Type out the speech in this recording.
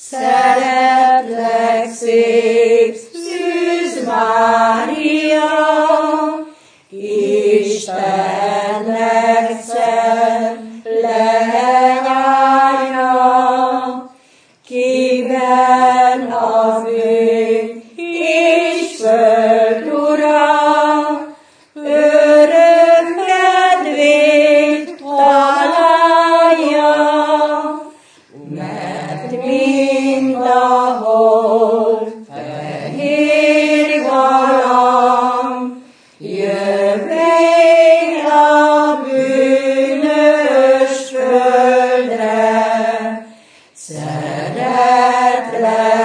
Szeretlek, szép Szűz Mária, Istennek szent leánya, kiben a fény és föld ura, örök kedvét találja, mert mindahol fehér galamb, jövény a bűnös földre, szeretlek.